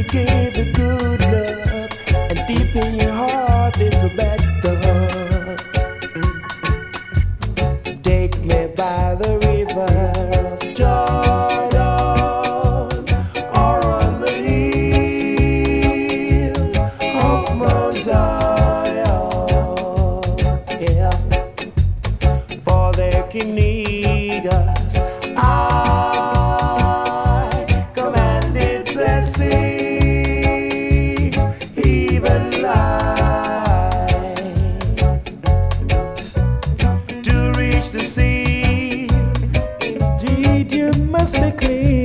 give a good love, and deep in your heart is a bad thought. Take me by the river of Jordan, or on the hills of Mount Zion, yeah. For they can need us. I commanded blessing, even life, to reach the sea. Indeed, you must be clean.